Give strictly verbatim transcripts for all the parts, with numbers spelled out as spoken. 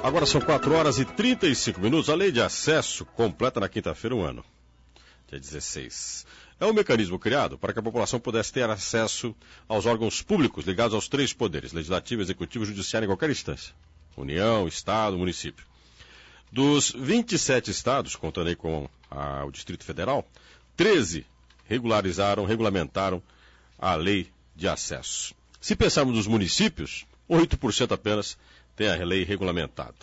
Agora são quatro horas e trinta e cinco minutos. A lei de acesso completa na quinta-feira um ano, dia dezesseis. É um mecanismo criado para que a população pudesse ter acesso aos órgãos públicos ligados aos três poderes, legislativo, executivo e judiciário em qualquer instância. União, Estado, município. Dos vinte e sete estados, contando aí com a, o Distrito Federal, treze regularizaram, regulamentaram a lei de acesso. Se pensarmos nos municípios, oito por cento apenas tem a lei regulamentada.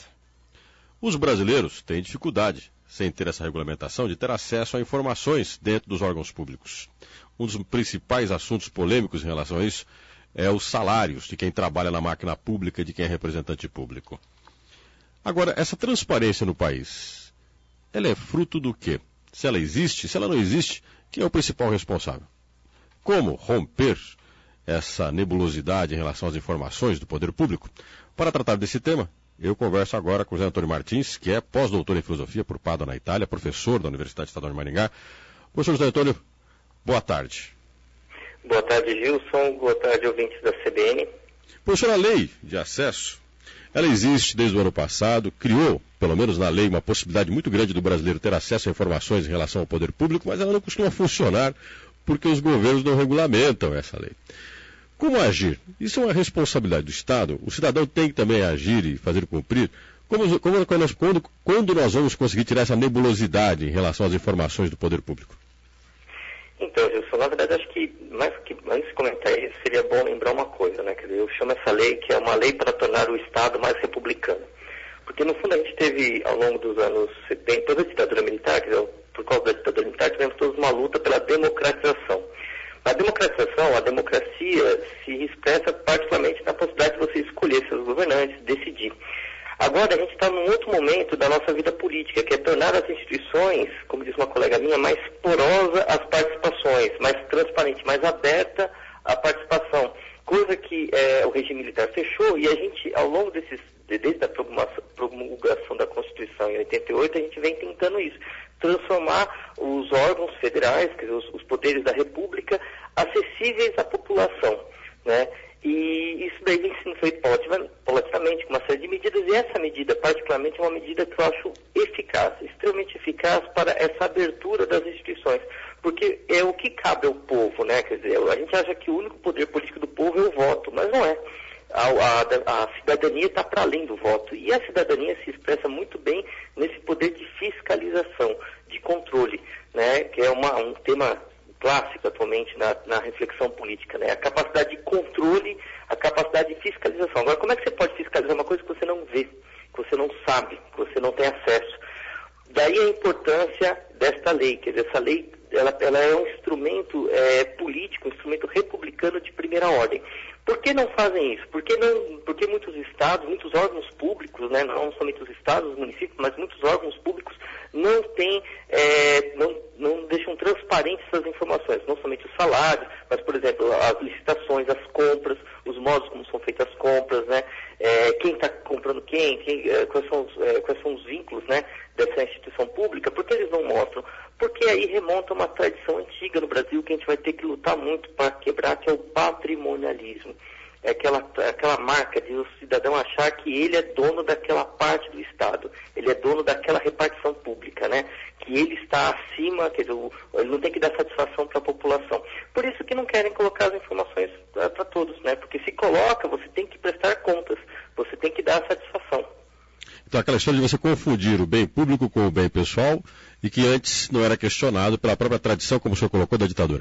Os brasileiros têm dificuldade, sem ter essa regulamentação, de ter acesso a informações dentro dos órgãos públicos. Um dos principais assuntos polêmicos em relação a isso é os salários de quem trabalha na máquina pública e de quem é representante público. Agora, essa transparência no país, ela é fruto do quê? Se ela existe, se ela não existe, quem é o principal responsável? Como romper essa nebulosidade em relação às informações do poder público? Para tratar desse tema, eu converso agora com o José Antônio Martins, que é pós-doutor em filosofia por Padua, na Itália, professor da Universidade Estadual de Maringá. Professor José Antônio, boa tarde. Boa tarde, Gilson. Boa tarde, ouvintes da C B N. Professor, a lei de acesso, ela existe desde o ano passado, criou, pelo menos na lei, uma possibilidade muito grande do brasileiro ter acesso a informações em relação ao poder público, mas ela não costuma funcionar porque os governos não regulamentam essa lei. Como agir? Isso é uma responsabilidade do Estado. O cidadão tem que também agir e fazer cumprir. Como, como, quando, quando nós vamos conseguir tirar essa nebulosidade em relação às informações do poder público? Então, Gilson, na verdade, acho que, mais que antes de comentar isso, seria bom lembrar uma coisa, né? Quer dizer, eu chamo essa lei que é uma lei para tornar o Estado mais republicano. Porque, no fundo, a gente teve, ao longo dos anos setenta, toda a ditadura militar, quer dizer, por causa da ditadura militar, tivemos todos uma luta pela democratização. A democratização, a democracia, se expressa particularmente na possibilidade de você escolher seus governantes, decidir. Agora, a gente está num outro momento da nossa vida política, que é tornar as instituições, como diz uma colega minha, mais porosa às participações, mais transparente, mais aberta à participação. Coisa que é, o regime militar fechou e a gente, ao longo desses, desde a promulgação da Constituição em oitenta e oito, a gente vem tentando isso. Transformar os órgãos federais, quer dizer, os, os poderes da República, acessíveis à população, né? E isso daí vem sendo feito paulatinamente, com uma série de medidas, e essa medida, particularmente, é uma medida que eu acho eficaz, extremamente eficaz para essa abertura das instituições, porque é o que cabe ao povo, né? Quer dizer, a gente acha que o único poder político do povo é o voto, mas não é. A, a, a cidadania está para além do voto, e a cidadania se expressa muito bem nesse poder de fiscalização, de controle, né? Que é uma, um tema clássico atualmente na, na reflexão política, né? A capacidade de controle, a capacidade de fiscalização. Agora, como é que você pode fiscalizar uma coisa que você não vê, que você não sabe, que você não tem acesso? Daí a importância desta lei, quer dizer, essa lei ela, ela é um instrumento é, político, um instrumento republicano de primeira ordem. Por que não fazem isso? Porque, não, porque muitos estados, muitos órgãos públicos, né, não somente os estados, os municípios, mas muitos órgãos públicos não têm, é, não, não deixam transparentes essas informações, não somente os salários, mas, por exemplo, as licitações, as compras, os modos como são feitas as compras, né, é, quem está comprando quem, quem é, quais, são os, é, quais são os vínculos, né, dessa instituição pública. Por que eles não mostram? Porque aí remonta uma tradição antiga no Brasil que a gente vai ter que lutar muito para quebrar, que é o patrimonialismo. É aquela, aquela marca de o cidadão achar que ele é dono daquela parte do Estado, ele é dono daquela repartição pública, né? Que ele está acima, quer dizer, ele não tem que dar satisfação para a população. Por isso que não querem colocar as informações para todos, né? Porque se coloca, você tem que prestar contas, você tem que dar a satisfação. Então, aquela história de você confundir o bem público com o bem pessoal e que antes não era questionado pela própria tradição, como o senhor colocou, da ditadura.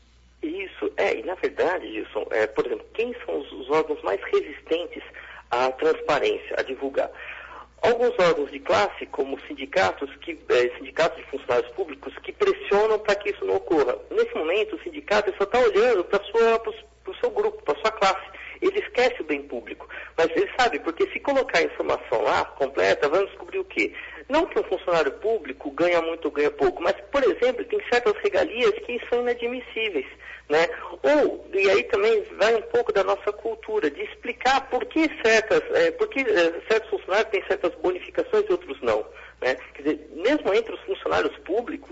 Isso, é, e na verdade, Gilson, é, por exemplo, quem são os, os órgãos mais resistentes à transparência, a divulgar? Alguns órgãos de classe, como sindicatos, que, é, sindicatos de funcionários públicos, que pressionam para que isso não ocorra. Nesse momento, o sindicato só está olhando para o seu grupo, para a sua classe. Ele esquece o bem público. Mas ele sabe, porque se colocar a informação lá, completa, vamos descobrir o quê? Não que um funcionário público ganha muito ou ganha pouco, mas, por exemplo, tem certas regalias que são inadmissíveis, né? Ou, e aí também vai um pouco da nossa cultura, de explicar por que certas, é, por que, é, certos funcionários têm certas bonificações e outros não, né? Quer dizer, mesmo entre os funcionários públicos,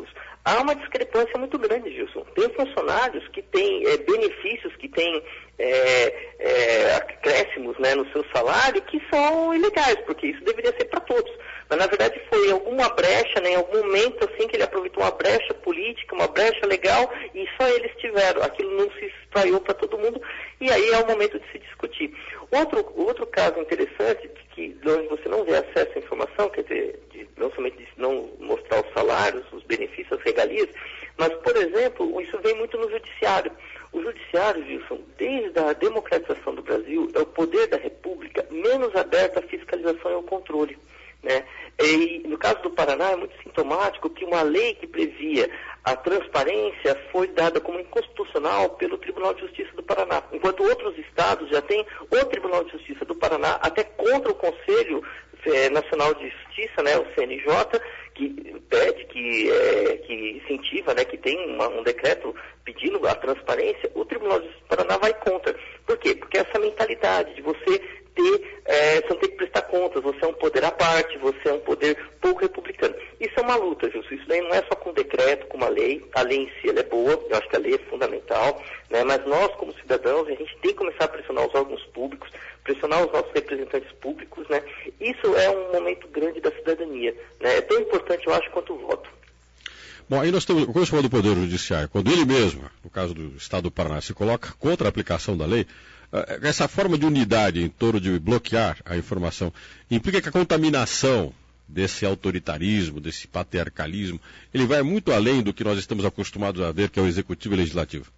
há uma discrepância muito grande, Gilson. Tem funcionários que têm é, benefícios, que têm é, é, acréscimos, né, no seu salário que são ilegais, porque isso deveria ser para todos. Mas, na verdade, foi alguma brecha, né, em algum momento assim que ele aproveitou uma brecha política, uma brecha legal, e só eles tiveram. Aquilo não se espalhou para todo mundo, e aí é o momento de se discutir. Outro, outro caso interessante, que, onde você não vê acesso à informação, quer dizer, de, não somente de não mostrar os salários, os benefícios, as regalias, mas, por exemplo, isso vem muito no judiciário. O judiciário, Wilson, desde a democratização do Brasil, é o poder da República menos aberto à fiscalização e ao controle. Né? E no caso do Paraná é muito sintomático que uma lei que previa a transparência foi dada como inconstitucional pelo Tribunal de Justiça do Paraná, enquanto outros estados já têm o Tribunal de Justiça do Paraná até contra o Conselho é, Nacional de Justiça, né, o C N J, que pede, que, é, que incentiva, né, que tem uma, um decreto pedindo a transparência. O Tribunal de Justiça do Paraná vai contra. Por quê? Porque essa mentalidade de você ter, é, você não tem que prestar contas, você é um poder à parte, você é um poder pouco republicano. Isso é uma luta, Gilson. Isso daí não é só com decreto, com uma lei. A lei em si ela é boa, eu acho que a lei é fundamental, né? Mas nós, como cidadãos, a gente tem que começar a pressionar os órgãos públicos, pressionar os nossos representantes públicos, né? Isso é um momento grande da cidadania, né? É tão importante, eu acho, quanto o voto. Bom, aí nós temos, quando você falou do Poder Judiciário, quando ele mesmo, no caso do Estado do Paraná, se coloca contra a aplicação da lei, essa forma de unidade em torno de bloquear a informação implica que a contaminação desse autoritarismo, desse patriarcalismo, ele vai muito além do que nós estamos acostumados a ver, que é o executivo e o legislativo.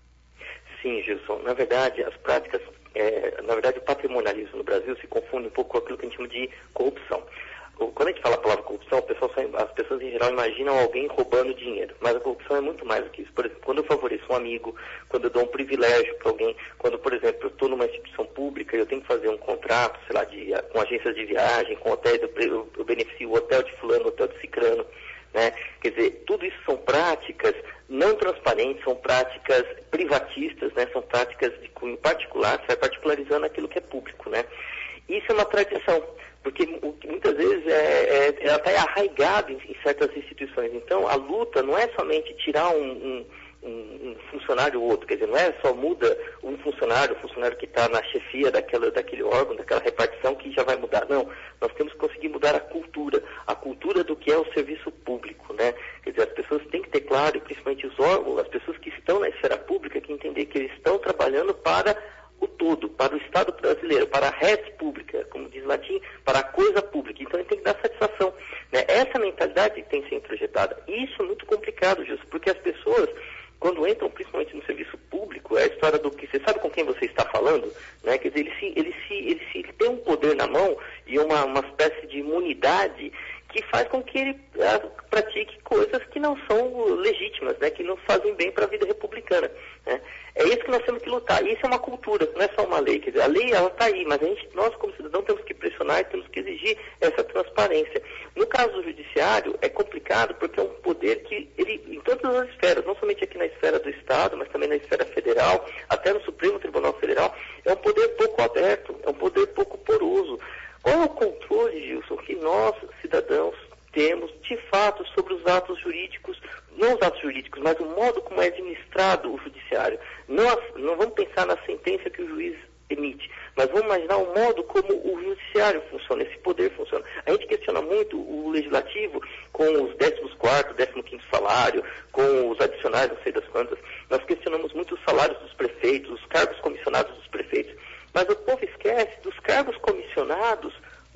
Sim, Gilson. Na verdade, as práticas, é, na verdade, o patrimonialismo no Brasil se confunde um pouco com aquilo que a gente chama de corrupção. Quando a gente fala a palavra corrupção, o pessoal só, as pessoas em geral imaginam alguém roubando dinheiro, mas a corrupção é muito mais do que isso. Por exemplo, quando eu favoreço um amigo, quando eu dou um privilégio para alguém, quando, por exemplo, eu estou numa instituição pública e eu tenho que fazer um contrato, sei lá, de, com agências de viagem, com hotéis, eu, eu beneficio o hotel de fulano, o hotel de cicrano, né? Quer dizer, tudo isso são práticas não transparentes, são práticas privatistas, né? São práticas de cunho particular, você vai particularizando aquilo que é público, né? Isso é uma tradição, porque muitas vezes é, é, ela está arraigada em, em certas instituições. Então, a luta não é somente tirar um, um, um funcionário ou outro, quer dizer, não é só muda um funcionário, o funcionário que está na chefia daquela, daquele órgão, daquela repartição, que já vai mudar. Não, nós temos que conseguir mudar a cultura, a cultura do que é o serviço público, né? Quer dizer, as pessoas têm que ter claro, e principalmente os órgãos, as pessoas que estão na esfera pública, que entender que eles estão trabalhando para o todo, para o Estado brasileiro, para a res pública, como diz latim, para a coisa pública. Então ele tem que dar satisfação, né? Essa mentalidade tem que ser introjetada. E isso é muito complicado, Gilson, porque as pessoas, quando entram principalmente no serviço público, é a história do que você sabe com quem você está falando, né? Quer dizer, ele se, ele se, ele se ele tem um poder na mão e uma, uma espécie de imunidade que faz com que ele ah, pratique coisas que não são legítimas, né? Que não fazem bem para a vida republicana, né? É isso que nós temos que lutar. E isso é uma cultura, não é só uma lei. Quer dizer, a lei ela está aí, mas a gente, nós como cidadãos temos que pressionar e temos que exigir essa transparência. No caso do judiciário é complicado porque é um poder que ele, em todas as esferas, não somente aqui na esfera do Estado, mas também na esfera federal, até no Supremo Tribunal Federal, é um poder pouco aberto, é um poder pouco poroso. Qual é o controle, Gilson, que nós, cidadãos, temos, de fato, sobre os atos jurídicos, não os atos jurídicos, mas o modo como é administrado o judiciário? Não, não vamos pensar na sentença que o juiz emite, mas vamos imaginar o modo como o judiciário funciona, esse poder funciona. A gente questiona muito o legislativo com os décimos quarto, décimo quinto salário, com os adicionais, não sei das quantas. Nós questionamos muito os salários dos prefeitos, os cargos comissionados dos prefeitos. Mas o povo esquece dos cargos comissionados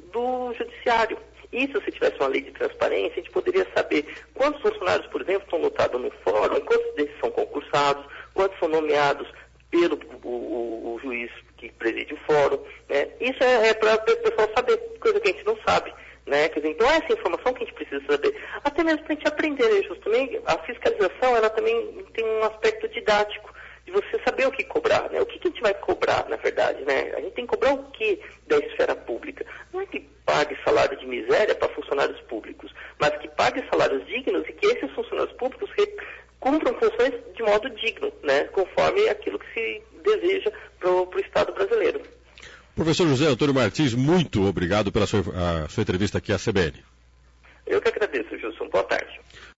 do judiciário. E se você tivesse uma lei de transparência, a gente poderia saber quantos funcionários, por exemplo, estão lotados no fórum, quantos deles são concursados, quantos são nomeados pelo o, o, o juiz que preside o fórum, né? Isso é, é para o pessoal saber, coisa que a gente não sabe, né? Quer dizer, então essa informação que a gente precisa saber, até mesmo para a gente aprender, né? Justamente a fiscalização, ela também tem um aspecto didático, de você saber o que cobrar, né? O que, que a gente vai cobrar, na verdade, né? A gente tem que cobrar o que da esfera pública? Não é que pague salário de miséria para funcionários públicos, mas que pague salários dignos e que esses funcionários públicos cumpram funções de modo digno, né? Conforme aquilo que se deseja para o Estado brasileiro. Professor José Antônio Martins, muito obrigado pela sua, a, sua entrevista aqui à C B N. Eu que agradeço, Gilson. Boa tarde.